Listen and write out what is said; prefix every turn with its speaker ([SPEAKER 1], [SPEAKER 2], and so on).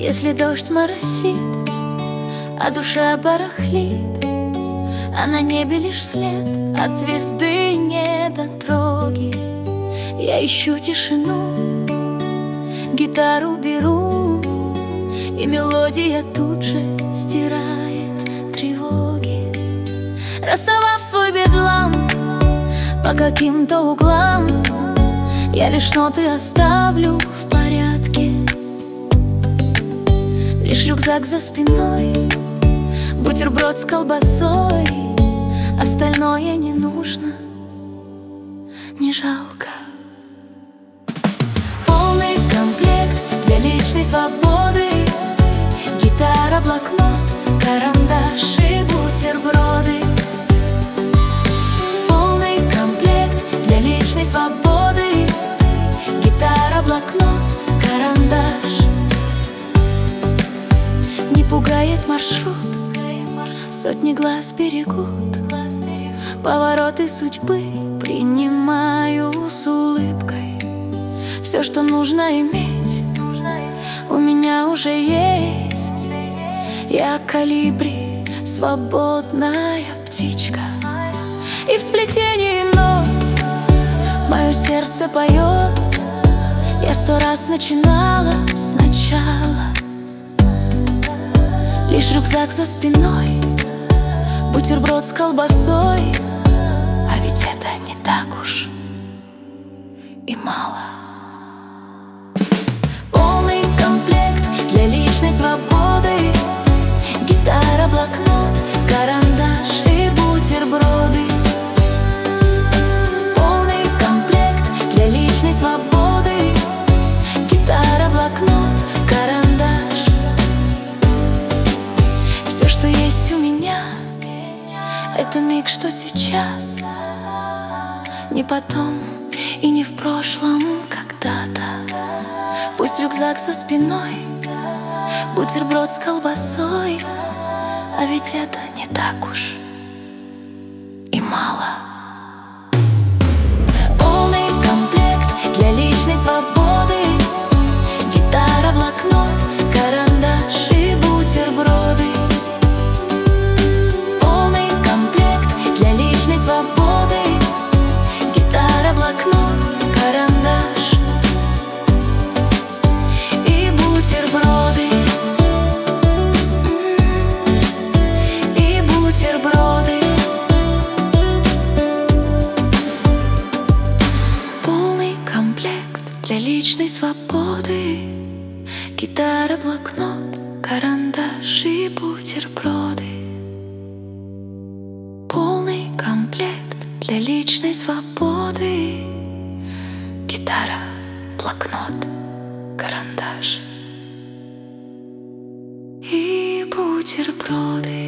[SPEAKER 1] Если дождь моросит, а душа барахлит, а на небе лишь след от звезды недотроги. Я ищу тишину, гитару беру, и мелодия тут же стирает тревоги. Рассовав свой бедлам по каким-то углам, я лишь ноты оставлю в порядке. Лишь рюкзак за спиной, бутерброд с колбасой, остальное не нужно, не жалко. Полный комплект для личной свободы: гитара, блокнот, карандаш и бутерброды. Полный комплект для личной свободы: гитара, блокнот, карандаш. Не пугает маршрут, сотни глаз берегут, повороты судьбы принимаю с улыбкой. Все, что нужно иметь, у меня уже есть. Я колибри, свободная птичка, и в сплетении нот мое сердце поет. Я 100 раз начинала сначала. Лишь рюкзак за спиной, бутерброд с колбасой, а ведь это не так уж и мало. Полный комплект для личной свободы: гитара, блокнот, карандаш и бутерброды. Полный комплект для личной свободы: гитара, блокнот, карандаш. Все, что есть у меня, это миг, что сейчас, не потом и не в прошлом когда-то. Пусть рюкзак за спиной, бутерброд с колбасой, а ведь это не так уж и мало. Полный комплект для личной свободы: гитара, блокнот, карандаш и бутерброды. Полный комплект для личной свободы: гитара, блокнот, карандаш и бутерброды. И бутерброды. Полный комплект для личной свободы: гитара, блокнот, карандаш и бутерброды. Полный комплект для личной свободы: гитара, блокнот, карандаш и бутерброды.